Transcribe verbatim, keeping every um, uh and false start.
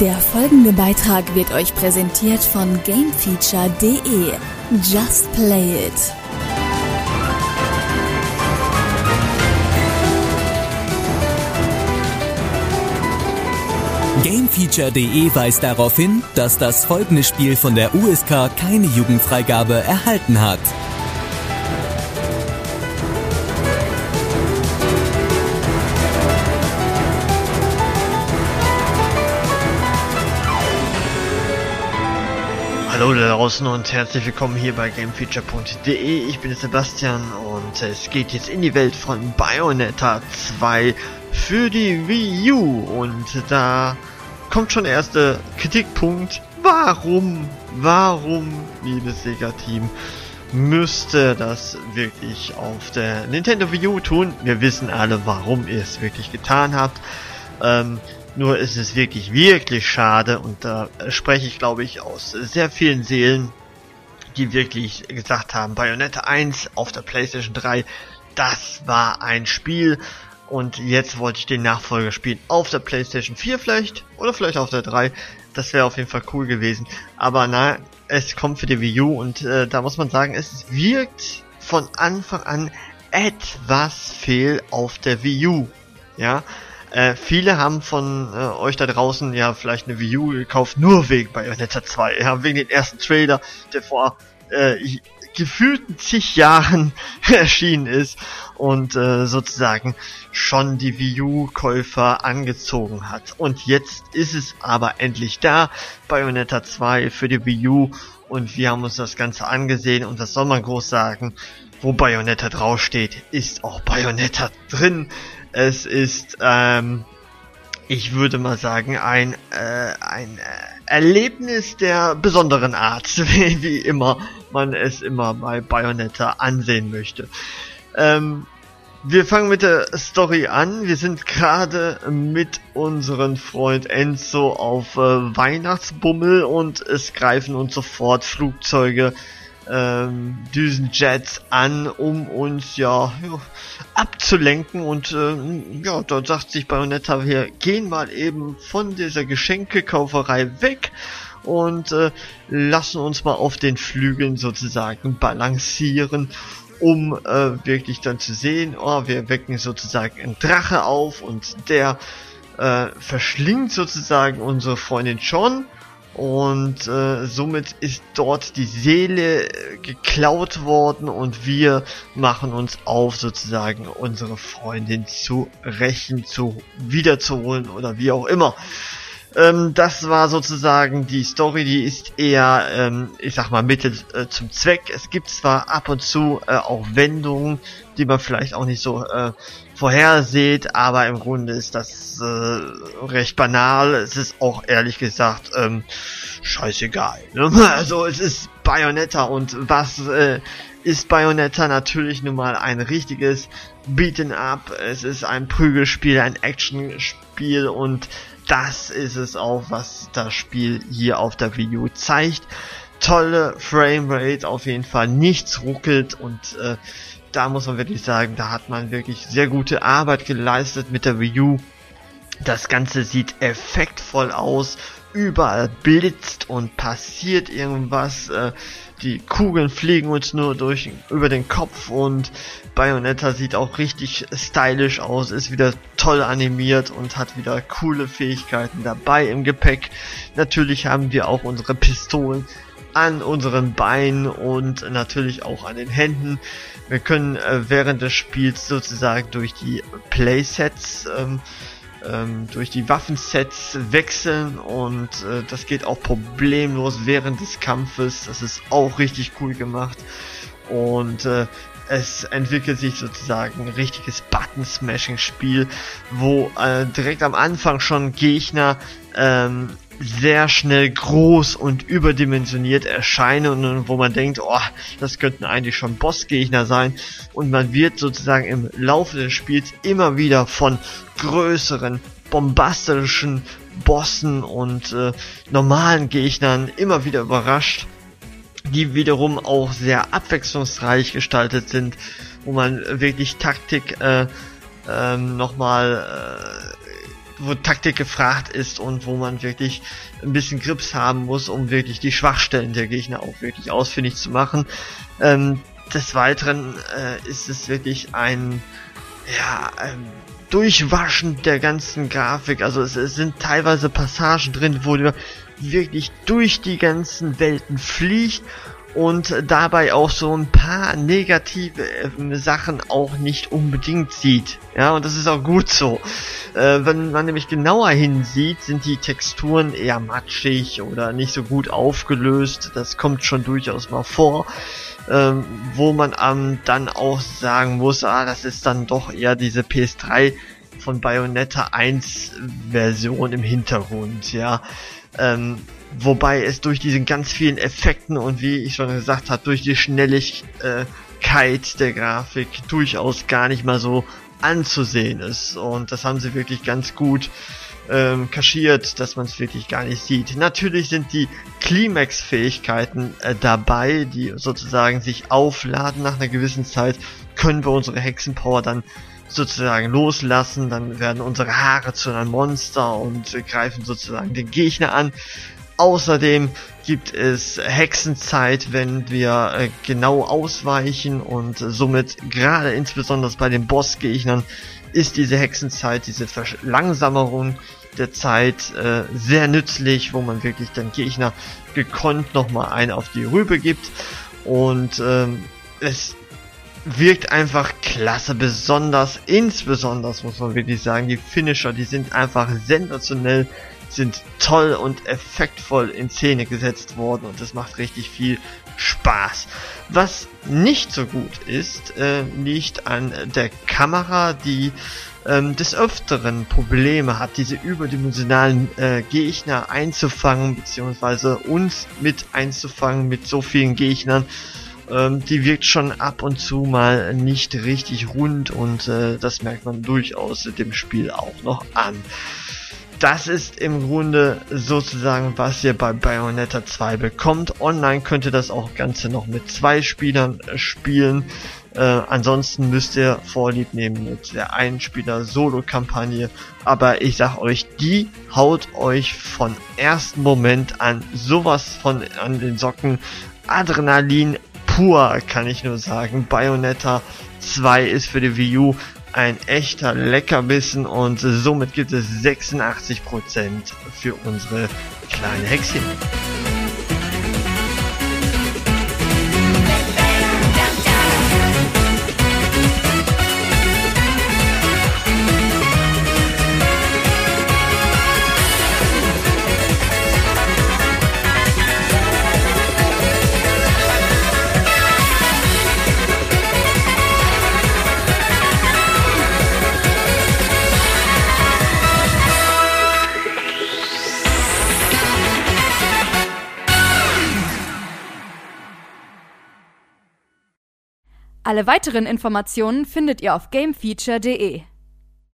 Der folgende Beitrag wird euch präsentiert von Gamefeature punkt de. Just play it! Gamefeature punkt de weist darauf hin, dass das folgende Spiel von der U S K keine Jugendfreigabe erhalten hat. Hallo da draußen und herzlich willkommen hier bei Gamefeature punkt de. Ich bin der Sebastian und es geht jetzt in die Welt von Bayonetta zwei für die Wii U. Und da kommt schon der erste Kritikpunkt. Warum, warum, liebes Sega-Team, müsste das wirklich auf der Nintendo Wii U tun? Wir wissen alle, warum ihr es wirklich getan habt. Ähm, Nur ist es wirklich, wirklich schade, und da spreche ich, glaube ich, aus sehr vielen Seelen, die wirklich gesagt haben, Bayonetta eins auf der PlayStation drei, das war ein Spiel, und jetzt wollte ich den Nachfolger spielen auf der PlayStation vier vielleicht, oder vielleicht auf der drei, das wäre auf jeden Fall cool gewesen, aber na, es kommt für die Wii U, und äh, da muss man sagen, es wirkt von Anfang an etwas fehl auf der Wii U, ja. Äh, viele haben von äh, euch da draußen ja vielleicht eine Wii U gekauft, nur wegen Bayonetta zwei, ja, wegen den ersten Trailer, der vor äh, gefühlten zig Jahren erschienen ist und äh, sozusagen schon die Wii U-Käufer angezogen hat. Und jetzt ist es aber endlich da, Bayonetta zwei für die Wii U, und wir haben uns das Ganze angesehen, und was soll man groß sagen, wo Bayonetta draufsteht, ist auch Bayonetta drin. Es ist, ähm, ich würde mal sagen, ein, äh, ein äh, Erlebnis der besonderen Art, wie, wie immer man es immer bei Bayonetta ansehen möchte. Ähm, wir fangen mit der Story an. Wir sind gerade mit unserem Freund Enzo auf äh, Weihnachtsbummel, und es greifen uns sofort Flugzeuge, ähm, Düsenjets an, um uns ja, ja abzulenken, und ähm, ja, dort sagt sich Bayonetta, wir gehen mal eben von dieser Geschenkekauferei weg und äh, lassen uns mal auf den Flügeln sozusagen balancieren, um äh, wirklich dann zu sehen, oh, wir wecken sozusagen einen Drache auf, und der äh, verschlingt sozusagen unsere Freundin schon. Und äh, somit ist dort die Seele äh, geklaut worden, und wir machen uns auf, sozusagen unsere Freundin zu rächen, zu wiederzuholen oder wie auch immer. Ähm, das war sozusagen die Story, die ist eher, ähm, ich sag mal, Mittel äh, zum Zweck. Es gibt zwar ab und zu äh, auch Wendungen, die man vielleicht auch nicht so äh, vorherseht, aber im Grunde ist das äh, recht banal. Es ist auch ehrlich gesagt ähm, scheißegal, ne? Also es ist Bayonetta, und was äh, ist Bayonetta? Natürlich nun mal ein richtiges Beat'em Up. Es ist ein Prügelspiel, ein Actionspiel, und das ist es auch, was das Spiel hier auf der Wii U zeigt. Tolle Framerate, auf jeden Fall, nichts ruckelt, und äh, da muss man wirklich sagen, da hat man wirklich sehr gute Arbeit geleistet mit der Wii U. Das Ganze sieht effektvoll aus, überall blitzt und passiert irgendwas, äh, die Kugeln fliegen uns nur durch über den Kopf, und Bayonetta sieht auch richtig stylisch aus, ist wieder toll animiert und hat wieder coole Fähigkeiten dabei im Gepäck. Natürlich haben wir auch unsere Pistolen an unseren Beinen und natürlich auch an den Händen. Wir können äh, während des Spiels sozusagen durch die Playsets, ähm, ähm, durch die Waffensets wechseln, und äh, das geht auch problemlos während des Kampfes. Das ist auch richtig cool gemacht, und äh, es entwickelt sich sozusagen ein richtiges Button-Smashing-Spiel, wo äh, direkt am Anfang schon Gegner ähm, sehr schnell groß und überdimensioniert erscheinen, und wo man denkt, oh, das könnten eigentlich schon Bossgegner sein, und man wird sozusagen im Laufe des Spiels immer wieder von größeren, bombastischen Bossen und äh, normalen Gegnern immer wieder überrascht, die wiederum auch sehr abwechslungsreich gestaltet sind, wo man wirklich Taktik äh, ähm, nochmal wo Taktik gefragt ist und wo man wirklich ein bisschen Grips haben muss, um wirklich die Schwachstellen der Gegner auch wirklich ausfindig zu machen. Ähm, des Weiteren äh, ist es wirklich ein ja ähm, Durchwaschen der ganzen Grafik. Also es, es sind teilweise Passagen drin, wo du wirklich durch die ganzen Welten fliegt und dabei auch so ein paar negative äh, Sachen auch nicht unbedingt sieht. Ja, und das ist auch gut so. Äh, wenn man nämlich genauer hinsieht, sind die Texturen eher matschig oder nicht so gut aufgelöst. Das kommt schon durchaus mal vor. Ähm, wo man ähm, dann auch sagen muss, ah, das ist dann doch eher diese P S drei von Bayonetta eins Version im Hintergrund, ja. Ähm, wobei es durch diese ganz vielen Effekten und wie ich schon gesagt habe, durch die Schnelligkeit der Grafik durchaus gar nicht mal so anzusehen ist. Und das haben sie wirklich ganz gut ähm, kaschiert, dass man es wirklich gar nicht sieht. Natürlich sind die Climax-Fähigkeiten äh, dabei, die sozusagen sich aufladen nach einer gewissen Zeit, können wir unsere Hexenpower dann sozusagen loslassen, dann werden unsere Haare zu einem Monster und äh, greifen sozusagen den Gegner an. Außerdem gibt es Hexenzeit, wenn wir äh, genau ausweichen und äh, somit gerade insbesondere bei den Bossgegnern ist diese Hexenzeit, diese Verlangsamung der Zeit äh, sehr nützlich, wo man wirklich den Gegner gekonnt nochmal einen auf die Rübe gibt und ähm, es wirkt einfach klasse, besonders, insbesondere muss man wirklich sagen, die Finisher, die sind einfach sensationell, sind toll und effektvoll in Szene gesetzt worden und das macht richtig viel Spaß. Was nicht so gut ist, äh, liegt an der Kamera, die ähm, des Öfteren Probleme hat, diese überdimensionalen äh, Gegner einzufangen, beziehungsweise uns mit einzufangen mit so vielen Gegnern. Ähm, die wirkt schon ab und zu mal nicht richtig rund und äh, das merkt man durchaus dem Spiel auch noch an. Das ist im Grunde sozusagen, was ihr bei Bayonetta zwei bekommt. Online könnt ihr das auch Ganze noch mit zwei Spielern äh, spielen. Äh, ansonsten müsst ihr Vorlieb nehmen mit der Einspieler-Solo-Kampagne. Aber ich sag euch, die haut euch von ersten Moment an sowas von an den Socken. Adrenalin pur, kann ich nur sagen. Bayonetta zwei ist für die Wii U ein echter Leckerbissen und somit gibt es sechsundachtzig Prozent für unsere kleine Hexchen. Alle weiteren Informationen findet ihr auf gamefeature punkt de.